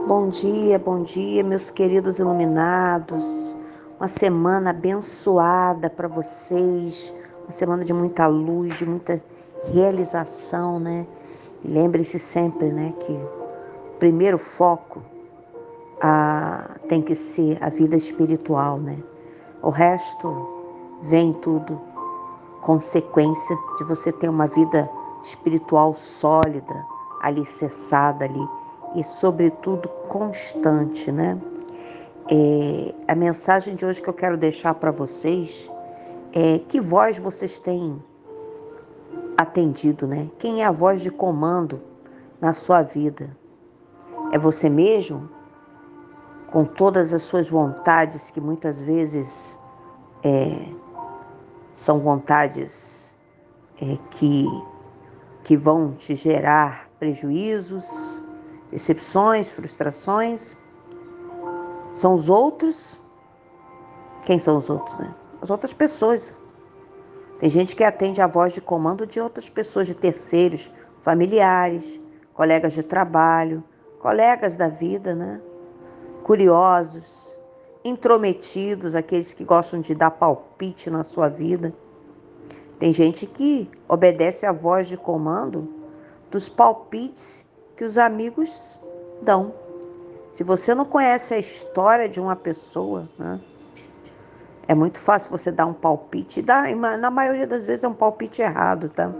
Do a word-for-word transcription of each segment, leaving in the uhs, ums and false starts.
Bom dia, bom dia, meus queridos iluminados. Uma semana abençoada para vocês, uma semana de muita luz, de muita realização, né? E lembre-se sempre, né, que o primeiro foco a, tem que ser a vida espiritual, né? O resto vem tudo consequência de você ter uma vida espiritual sólida, alicerçada ali e, sobretudo, constante, né? É, a mensagem de hoje que eu quero deixar para vocês é que voz vocês têm atendido, né? Quem é a voz de comando na sua vida? É você mesmo? Com todas as suas vontades que muitas vezes é, são vontades é, que que vão te gerar prejuízos, decepções, frustrações. São os outros. Quem são os outros, né? As outras pessoas. Tem gente que atende a voz de comando de outras pessoas, de terceiros, familiares, colegas de trabalho, colegas da vida, né? Curiosos, intrometidos, aqueles que gostam de dar palpite na sua vida. Tem gente que obedece à voz de comando dos palpites que os amigos dão. Se você não conhece a história de uma pessoa, né, é muito fácil você dar um palpite. Dá, na maioria das vezes é um palpite errado, tá?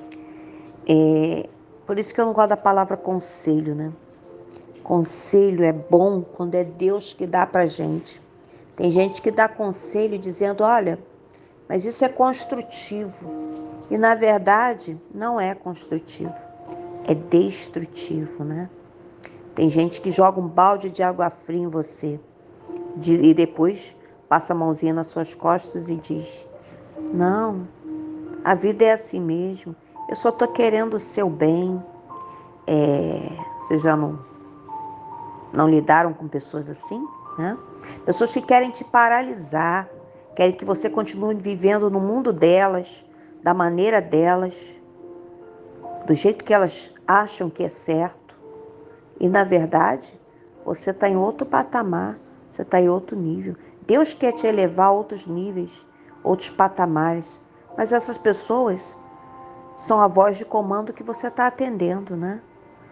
É, por isso que eu não gosto da palavra conselho, né? Conselho é bom quando é Deus que dá pra gente. Tem gente que dá conselho dizendo, olha, mas isso é construtivo. E na verdade não é construtivo. É destrutivo, né? Tem gente que joga um balde de água fria em você de, e depois passa a mãozinha nas suas costas e diz, não, a vida é assim mesmo, eu só estou querendo o seu bem. É, vocês já não, não lidaram com pessoas assim? Né? Pessoas que querem te paralisar, querem que você continue vivendo no mundo delas, da maneira delas, do jeito que elas acham que é certo. E, na verdade, você está em outro patamar, você está em outro nível. Deus quer te elevar a outros níveis, outros patamares. Mas essas pessoas são a voz de comando que você está atendendo, né?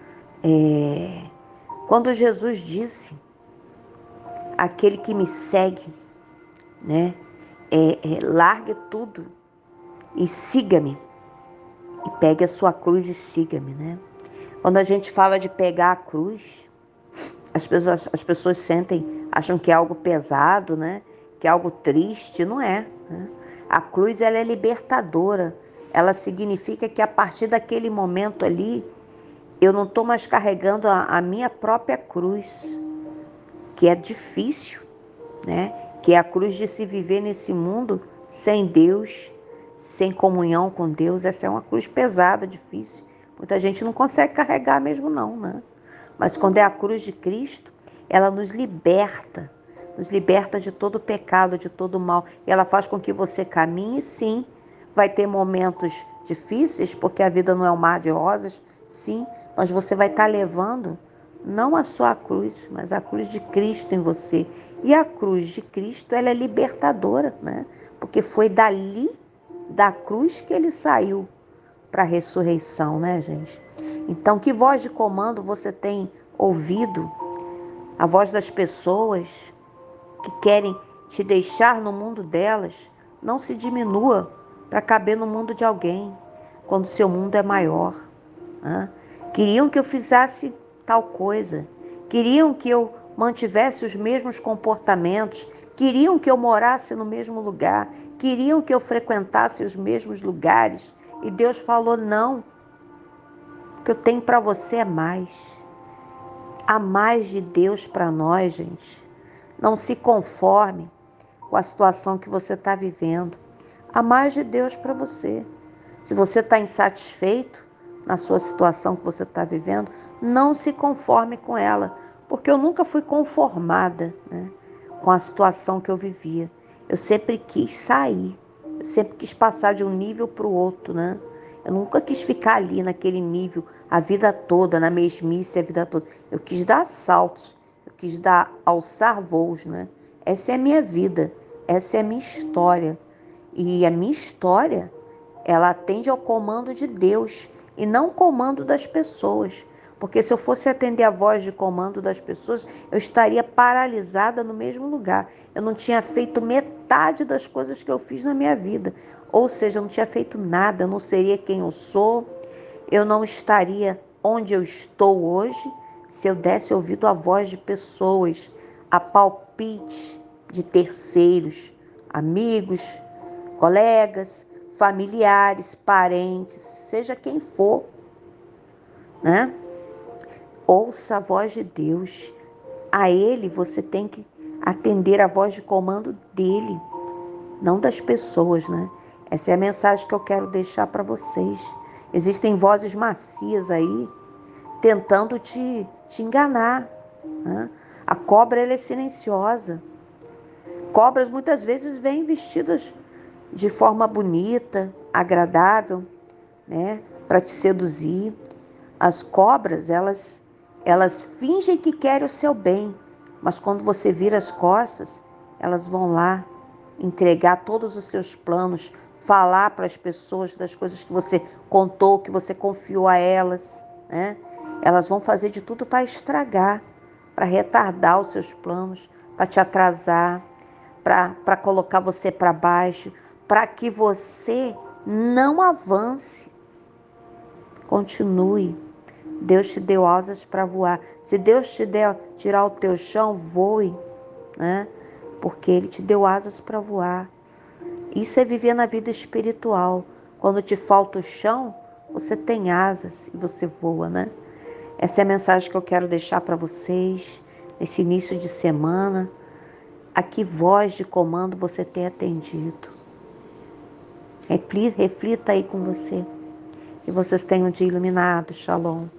É... Quando Jesus disse, aquele que me segue, né? É, é, largue tudo e siga-me. E pegue a sua cruz e siga-me, né? Quando a gente fala de pegar a cruz, As pessoas, as pessoas sentem, acham que é algo pesado, né? Que é algo triste. Não é, né? A cruz, ela é libertadora. Ela significa que a partir daquele momento ali, eu não estou mais carregando a, a minha própria cruz, que é difícil, né? Que é a cruz de se viver nesse mundo sem Deus, sem comunhão com Deus. Essa é uma cruz pesada, difícil. Muita gente não consegue carregar mesmo não, né? Mas quando é a cruz de Cristo, ela nos liberta, nos liberta de todo pecado, de todo mal. E ela faz com que você caminhe, sim. Vai ter momentos difíceis, porque a vida não é um mar de rosas, sim. Mas você vai estar levando não a sua cruz, mas a cruz de Cristo em você. E a cruz de Cristo, ela é libertadora, né? Porque foi dali, da cruz, que ele saiu para a ressurreição, né, gente? Então, que voz de comando você tem ouvido? A voz das pessoas que querem te deixar no mundo delas. Não se diminua para caber no mundo de alguém, quando seu mundo é maior. Né? Queriam que eu fizesse tal coisa, queriam que eu mantivesse os mesmos comportamentos, queriam que eu morasse no mesmo lugar, queriam que eu frequentasse os mesmos lugares. E Deus falou, não, o que eu tenho para você é mais. Há mais de Deus para nós, gente. Não se conforme com a situação que você está vivendo. Há mais de Deus para você. Se você está insatisfeito na sua situação que você está vivendo, não se conforme com ela, porque eu nunca fui conformada, né, com a situação que eu vivia. Eu sempre quis sair, eu sempre quis passar de um nível para o outro, né? Eu nunca quis ficar ali naquele nível a vida toda, na mesmice a vida toda. Eu quis dar saltos, eu quis dar, alçar voos, né? Essa é a minha vida, essa é a minha história. E a minha história, ela atende ao comando de Deus e não ao comando das pessoas. Porque se eu fosse atender a voz de comando das pessoas, eu estaria paralisada no mesmo lugar. Eu não tinha feito metade das coisas que eu fiz na minha vida. Ou seja, eu não tinha feito nada, eu não seria quem eu sou, eu não estaria onde eu estou hoje se eu desse ouvido à voz de pessoas, a palpite de terceiros, amigos, colegas, familiares, parentes, seja quem for, né? Ouça a voz de Deus. A Ele você tem que atender a voz de comando dEle, não das pessoas, né? Essa é a mensagem que eu quero deixar para vocês. Existem vozes macias aí tentando te, te enganar, né? A cobra, ela é silenciosa. Cobras muitas vezes vêm vestidas de forma bonita, agradável, né? Para te seduzir. As cobras, elas, elas fingem que querem o seu bem, mas quando você vira as costas, elas vão lá entregar todos os seus planos, falar para as pessoas das coisas que você contou, que você confiou a elas, né? Elas vão fazer de tudo para estragar, para retardar os seus planos, para te atrasar, para colocar você para baixo, para que você não avance. Continue. Deus te deu asas para voar. Se Deus te der, tirar o teu chão, voe, né? Porque Ele te deu asas para voar. Isso é viver na vida espiritual. Quando te falta o chão, você tem asas e você voa, né? Essa é a mensagem que eu quero deixar para vocês nesse início de semana. A que voz de comando você tem atendido? Reflita aí com você. Que vocês tenham um dia iluminado. Shalom.